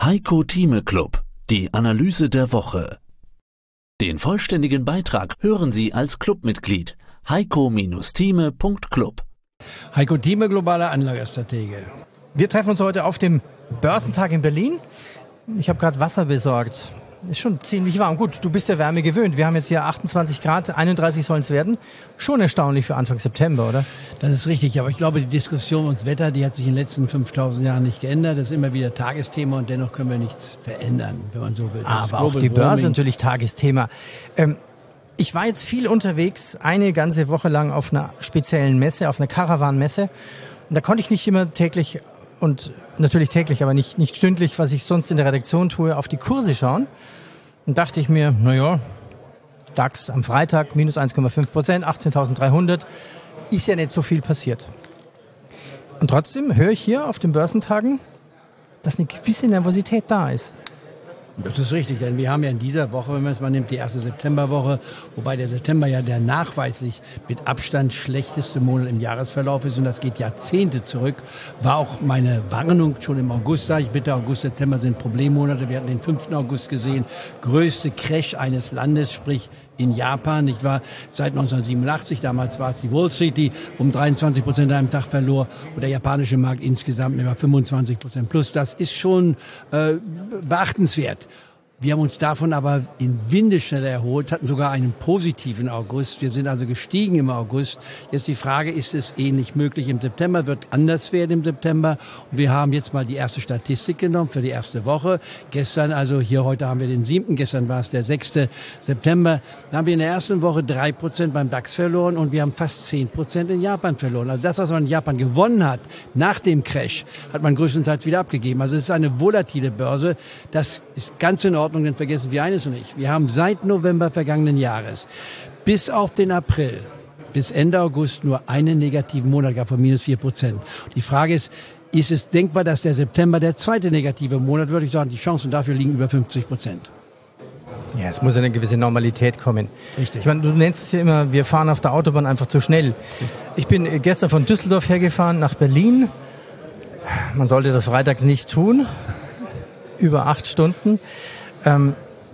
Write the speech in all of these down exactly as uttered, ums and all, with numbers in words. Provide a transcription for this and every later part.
Heiko Thieme Club, die Analyse der Woche. Den vollständigen Beitrag hören Sie als Clubmitglied heiko Thieme Punkt club. Heiko Thieme, globaler Anlagestratege. Wir treffen uns heute auf dem Börsentag in Berlin. Ich habe gerade Wasser besorgt. Ist schon ziemlich warm. Gut, du bist der Wärme gewöhnt. Wir haben jetzt hier achtundzwanzig Grad, einunddreißig sollen es werden. Schon erstaunlich für Anfang September, oder? Das ist richtig, aber ich glaube, die Diskussion ums Wetter, die hat sich in den letzten fünftausend Jahren nicht geändert. Das ist immer wieder Tagesthema und dennoch können wir nichts verändern, wenn man so will. Das aber auch die Börse natürlich Tagesthema. Ähm, ich war jetzt viel unterwegs, eine ganze Woche lang auf einer speziellen Messe, auf einer Caravan-Messe. Und da konnte ich nicht immer täglich und natürlich täglich, aber nicht, nicht stündlich, was ich sonst in der Redaktion tue, auf die Kurse schauen. Und dachte ich mir, naja, DAX am Freitag minus eins Komma fünf Prozent, achtzehntausenddreihundert, ist ja nicht so viel passiert. Und trotzdem höre ich hier auf den Börsentagen, dass eine gewisse Nervosität da ist. Das ist richtig, denn wir haben ja in dieser Woche, wenn man es mal nimmt, die erste Septemberwoche, wobei der September ja der nachweislich mit Abstand schlechteste Monat im Jahresverlauf ist und das geht Jahrzehnte zurück, war auch meine Warnung schon im August, sage ich bitte, August, September sind Problemmonate, wir hatten den fünften August gesehen, größte Crash eines Landes, sprich in Japan, nicht wahr? Seit neunzehnhundertsiebenundachtzig, damals war es die Wall Street, die um dreiundzwanzig Prozent an einem Tag verlor und der japanische Markt insgesamt über fünfundzwanzig Prozent plus. Das ist schon äh, beachtenswert. Wir haben uns davon aber in Windeschnelle erholt, hatten sogar einen positiven August. Wir sind also gestiegen im August. Jetzt die Frage, ist es ähnlich möglich im September? Wird anders werden im September. Und wir haben jetzt mal die erste Statistik genommen für die erste Woche. Gestern, also hier heute haben wir den siebten, gestern war es der sechste September. Da haben wir in der ersten Woche drei Prozent beim DAX verloren und wir haben fast zehn Prozent in Japan verloren. Also das, was man in Japan gewonnen hat, nach dem Crash, hat man größtenteils wieder abgegeben. Also es ist eine volatile Börse. Das ist ganz in Ordnung. Denn vergessen wir eines nicht. Wir haben seit November vergangenen Jahres bis auf den April, bis Ende August nur einen negativen Monat gab von minus vier Prozent. Die Frage ist, ist es denkbar, dass der September der zweite negative Monat wird? Ich sagen, die Chancen dafür liegen über fünfzig Prozent. Ja, es muss eine gewisse Normalität kommen. Richtig. Ich meine, du nennst es ja immer, wir fahren auf der Autobahn einfach zu schnell. Ich bin gestern von Düsseldorf hergefahren nach Berlin. Man sollte das freitags nicht tun. Über acht Stunden. Ähm,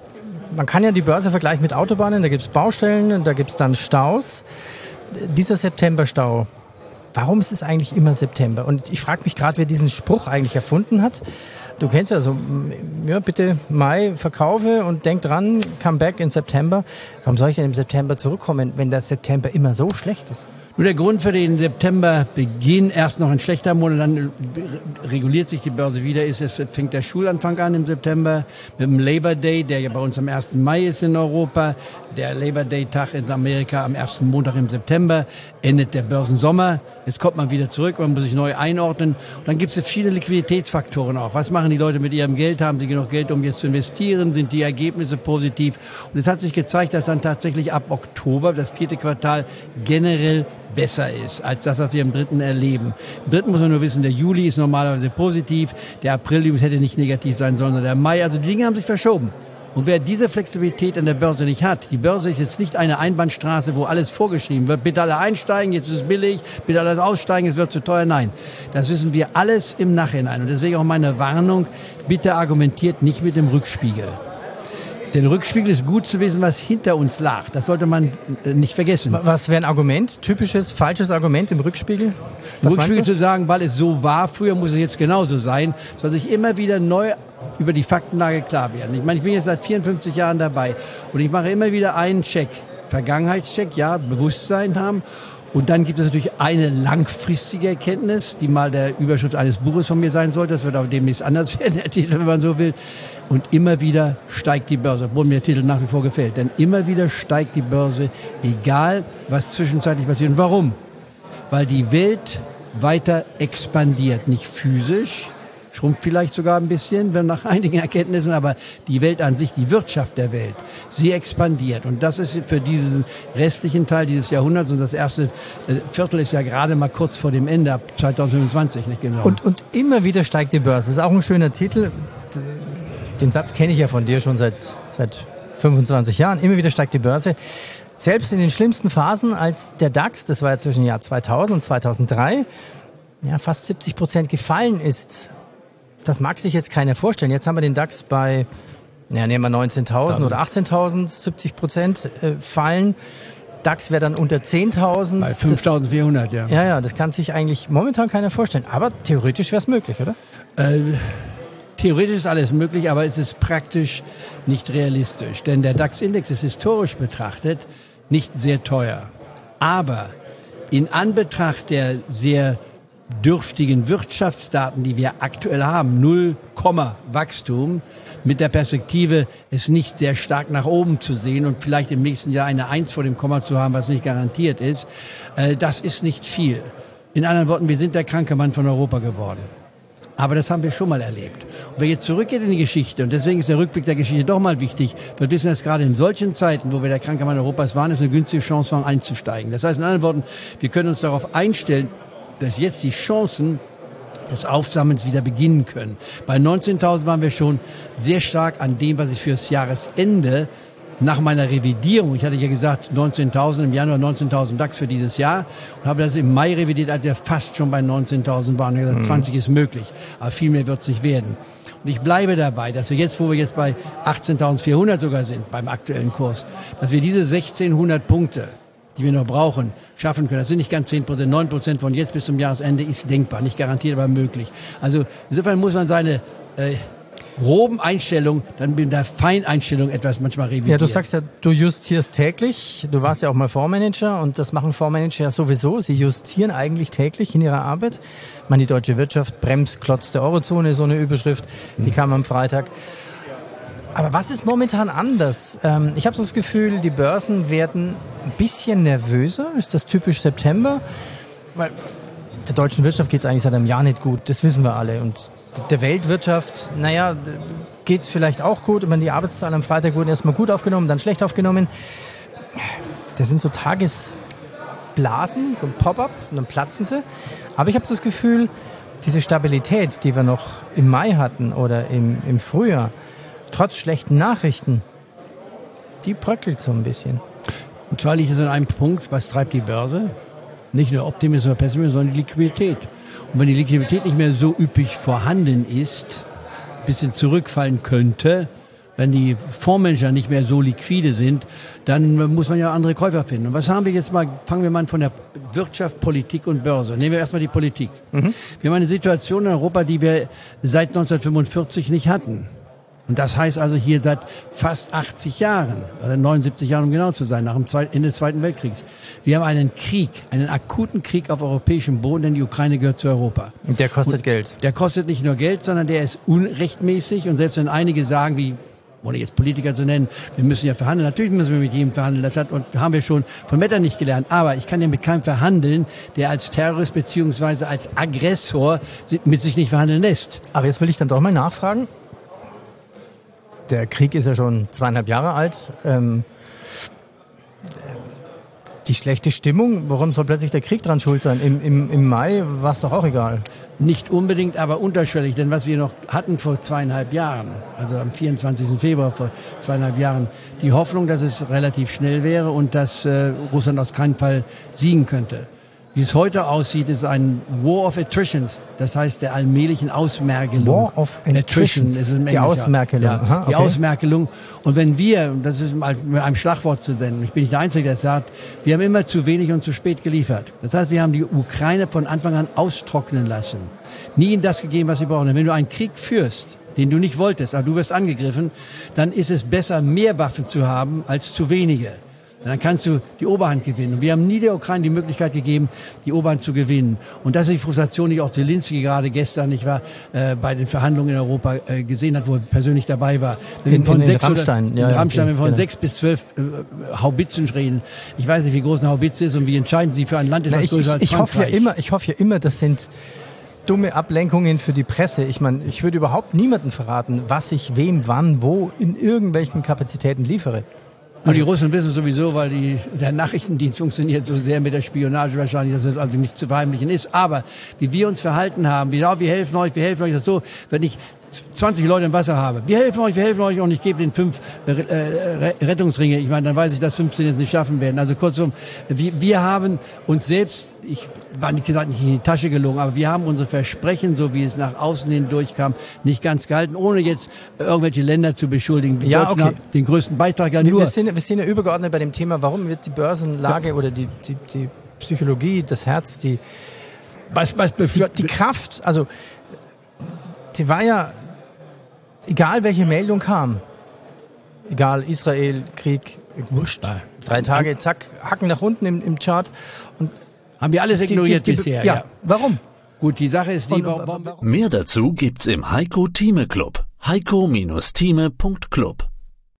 man kann ja die Börse vergleichen mit Autobahnen, da gibt es Baustellen, da gibt es dann Staus. Dieser Septemberstau, warum ist es eigentlich immer September? Und ich frage mich gerade, wer diesen Spruch eigentlich erfunden hat. Du kennst ja so, ja bitte Mai verkaufe und denk dran, come back in September. Warum soll ich denn im September zurückkommen, wenn der September immer so schlecht ist? Nur der Grund für den Septemberbeginn, erst noch ein schlechter Monat, dann reguliert sich die Börse wieder, ist, es fängt der Schulanfang an im September mit dem Labor Day, der ja bei uns am ersten Mai ist in Europa. Der Labor Day Tag in Amerika am ersten Montag im September, endet der Börsensommer. Jetzt kommt man wieder zurück, man muss sich neu einordnen. Und dann gibt es viele Liquiditätsfaktoren auch. Was machen die Leute mit ihrem Geld? Haben sie genug Geld, um jetzt zu investieren? Sind die Ergebnisse positiv? Und es hat sich gezeigt, dass dann tatsächlich ab Oktober, das vierte Quartal, generell besser ist, als das, was wir im dritten erleben. Im dritten muss man nur wissen, der Juli ist normalerweise positiv, der April übrigens hätte nicht negativ sein sollen, sondern der Mai. Also die Dinge haben sich verschoben. Und wer diese Flexibilität an der Börse nicht hat, die Börse ist jetzt nicht eine Einbahnstraße, wo alles vorgeschrieben wird. Bitte alle einsteigen, jetzt ist es billig, bitte alles aussteigen, es wird zu teuer. Nein, das wissen wir alles im Nachhinein. Und deswegen auch meine Warnung, bitte argumentiert nicht mit dem Rückspiegel. Den Rückspiegel ist gut zu wissen, was hinter uns lag. Das sollte man nicht vergessen. Was wäre ein Argument? Typisches, falsches Argument im Rückspiegel? Was Rückspiegel zu sagen, weil es so war, früher muss es jetzt genauso sein, soll sich immer wieder neu über die Faktenlage klar werden. Ich meine, ich bin jetzt seit vierundfünfzig Jahren dabei und ich mache immer wieder einen Check. Vergangenheitscheck, ja, Bewusstsein haben. Und dann gibt es natürlich eine langfristige Erkenntnis, die mal der Überschrift eines Buches von mir sein sollte. Das wird aber demnächst anders werden, der Titel, wenn man so will. Und immer wieder steigt die Börse, obwohl mir der Titel nach wie vor gefällt. Denn immer wieder steigt die Börse, egal was zwischenzeitlich passiert. Und warum? Weil die Welt weiter expandiert, nicht physisch, schrumpft vielleicht sogar ein bisschen, wenn nach einigen Erkenntnissen, aber die Welt an sich, die Wirtschaft der Welt, sie expandiert. Und das ist für diesen restlichen Teil dieses Jahrhunderts, und das erste Viertel ist ja gerade mal kurz vor dem Ende, ab zweitausendfünfundzwanzig, nicht genau. Und, und immer wieder steigt die Börse. Das ist auch ein schöner Titel. Den Satz kenne ich ja von dir schon seit, seit fünfundzwanzig Jahren. Immer wieder steigt die Börse. Selbst in den schlimmsten Phasen, als der DAX, das war ja zwischen Jahr zweitausend und zweitausenddrei, ja, fast siebzig Prozent gefallen ist, das mag sich jetzt keiner vorstellen. Jetzt haben wir den DAX bei, ja, nehmen wir neunzehntausend oder achtzehntausend, siebzig Prozent äh, fallen. DAX wäre dann unter zehntausend. Bei fünftausendvierhundert, ja. Ja, ja, das kann sich eigentlich momentan keiner vorstellen. Aber theoretisch wäre es möglich, oder? Äh, theoretisch ist alles möglich, aber es ist praktisch nicht realistisch. Denn der DAX-Index ist historisch betrachtet nicht sehr teuer. Aber in Anbetracht der sehr dürftigen Wirtschaftsdaten, die wir aktuell haben, null Komma Wachstum, mit der Perspektive, es nicht sehr stark nach oben zu sehen und vielleicht im nächsten Jahr eine Eins vor dem Komma zu haben, was nicht garantiert ist, äh, das ist nicht viel. In anderen Worten, wir sind der kranke Mann von Europa geworden. Aber das haben wir schon mal erlebt. Und wer jetzt zurückgeht in die Geschichte, und deswegen ist der Rückblick der Geschichte doch mal wichtig, wir wissen, dass gerade in solchen Zeiten, wo wir der kranke Mann Europas waren, ist eine günstige Chance, um einzusteigen. Das heißt in anderen Worten, wir können uns darauf einstellen, dass jetzt die Chancen des Aufsammelns wieder beginnen können. Bei neunzehntausend waren wir schon sehr stark an dem, was ich fürs Jahresende nach meiner Revidierung, ich hatte ja gesagt neunzehntausend, im Januar neunzehntausend DAX für dieses Jahr und habe das im Mai revidiert, als wir fast schon bei neunzehntausend waren. Ich habe gesagt, zwanzig ist möglich, aber viel mehr wird es nicht werden. Und ich bleibe dabei, dass wir jetzt, wo wir jetzt bei achtzehntausendvierhundert sogar sind, beim aktuellen Kurs, dass wir diese sechzehnhundert Punkte, die wir noch brauchen, schaffen können. Das sind nicht ganz zehn Prozent, neun Prozent von jetzt bis zum Jahresende ist denkbar, nicht garantiert, aber möglich. Also insofern muss man seine äh, groben Einstellung, dann mit der Feineinstellung etwas manchmal revidieren. Ja, du sagst ja, du justierst täglich. Du warst ja auch mal Fondsmanager und das machen Fondsmanager ja sowieso. Sie justieren eigentlich täglich in ihrer Arbeit. Ich meine, die deutsche Wirtschaft, Bremsklotz der Eurozone, so eine Überschrift, die kam am Freitag. Aber was ist momentan anders? Ähm, ich habe so das Gefühl, die Börsen werden ein bisschen nervöser. Ist das typisch September? Weil der deutschen Wirtschaft geht es eigentlich seit einem Jahr nicht gut. Das wissen wir alle. Und der Weltwirtschaft, naja, geht's vielleicht auch gut. Ich meine, die Arbeitszahlen am Freitag wurden erstmal gut aufgenommen, dann schlecht aufgenommen. Das sind so Tagesblasen, so ein Pop-up und dann platzen sie. Aber ich habe das Gefühl, diese Stabilität, die wir noch im Mai hatten oder im, im Frühjahr, trotz schlechten Nachrichten, die bröckelt so ein bisschen. Und zwar liegt es an einem Punkt, was treibt die Börse? Nicht nur Optimismus oder Pessimismus, sondern die Liquidität. Und wenn die Liquidität nicht mehr so üppig vorhanden ist, ein bisschen zurückfallen könnte, wenn die Fondsmanager nicht mehr so liquide sind, dann muss man ja andere Käufer finden. Und was haben wir jetzt mal, fangen wir mal an von der Wirtschaft, Politik und Börse. Nehmen wir erstmal die Politik. Mhm. Wir haben eine Situation in Europa, die wir seit neunzehnhundertfünfundvierzig nicht hatten. Und das heißt also hier seit fast achtzig Jahren, also neunundsiebzig Jahren, um genau zu sein, nach dem Zweiten, Ende des Zweiten Weltkriegs. Wir haben einen Krieg, einen akuten Krieg auf europäischem Boden, denn die Ukraine gehört zu Europa. Und der kostet und Geld. Der kostet nicht nur Geld, sondern der ist unrechtmäßig. Und selbst wenn einige sagen, wie, ohne jetzt Politiker zu nennen, wir müssen ja verhandeln. Natürlich müssen wir mit jedem verhandeln. Das hat, und haben wir schon von Metternich gelernt. Aber ich kann ja mit keinem verhandeln, der als Terrorist beziehungsweise als Aggressor mit sich nicht verhandeln lässt. Aber jetzt will ich dann doch mal nachfragen. Der Krieg ist ja schon zweieinhalb Jahre alt. Ähm, die schlechte Stimmung, warum soll plötzlich der Krieg dran schuld sein? Im, im, im Mai war es doch auch egal. Nicht unbedingt, aber unterschwellig. Denn was wir noch hatten vor zweieinhalb Jahren, also am vierundzwanzigsten Februar vor zweieinhalb Jahren, die Hoffnung, dass es relativ schnell wäre und dass äh, Russland aus keinen Fall siegen könnte. Wie es heute aussieht, ist ein War of Attritions, das heißt der allmählichen Ausmergelung. War of Attrition, ist es im die Ausmergelung. Ja, Aha, okay. Die Ausmergelung. Und wenn wir, das ist mal mit einem Schlagwort zu nennen, ich bin nicht der Einzige, der es sagt, wir haben immer zu wenig und zu spät geliefert. Das heißt, wir haben die Ukraine von Anfang an austrocknen lassen. Nie ihnen das gegeben, was sie brauchen. Denn wenn du einen Krieg führst, den du nicht wolltest, aber du wirst angegriffen, dann ist es besser, mehr Waffen zu haben, als zu wenige. Dann kannst du die Oberhand gewinnen. Und wir haben nie der Ukraine die Möglichkeit gegeben, die Oberhand zu gewinnen. Und das ist die Frustration, die auch Zelensky gerade gestern, ich war äh, bei den Verhandlungen in Europa äh, gesehen hat, wo er persönlich dabei war. Wenn in, von in, sechs in Rammstein, oder, ja, in Rammstein, okay, wenn wir von genau. sechs bis zwölf äh, Haubitzen reden. Ich weiß nicht, wie groß eine Haubitze ist und wie entscheidend sie für ein Land ist, Na, was ich, größer als ich hoffe ja Frankreich. immer, ich hoffe ja immer, das sind dumme Ablenkungen für die Presse. Ich meine, ich würde überhaupt niemandem verraten, was ich wem, wann, wo in irgendwelchen Kapazitäten liefere. Und die Russen wissen sowieso, weil die, der Nachrichtendienst funktioniert so sehr mit der Spionage wahrscheinlich, dass es also nicht zu verheimlichen ist. Aber wie wir uns verhalten haben, genau, wir helfen euch, wir helfen euch, das so, wenn ich zwanzig Leute im Wasser habe. Wir helfen euch, wir helfen euch und ich gebe den fünf äh, Rettungsringe. Ich meine, dann weiß ich, dass fünfzehn jetzt nicht schaffen werden. Also kurzum, wir, wir haben uns selbst, ich war nicht gesagt nicht in die Tasche gelogen, aber wir haben unsere Versprechen, so wie es nach außen hin durchkam, nicht ganz gehalten, ohne jetzt irgendwelche Länder zu beschuldigen. Die ja, Deutschen okay. haben den größten Beitrag ja wir, nur. Wir sind, wir sind ja übergeordnet bei dem Thema, warum wird die Börsenlage ja. oder die, die, die Psychologie, das Herz, die, was, was die, die Kraft, also die war ja, egal welche Meldung kam, egal Israel, Krieg, wurscht, drei Tage, zack, Hacken nach unten im, im Chart. Und haben wir alles ignoriert die, die, die, bisher. Ja. ja, warum? Gut, die Sache ist die, warum, warum, warum? Mehr dazu gibt's im Heiko Thieme Club. heiko Bindestrich Thieme Punkt Club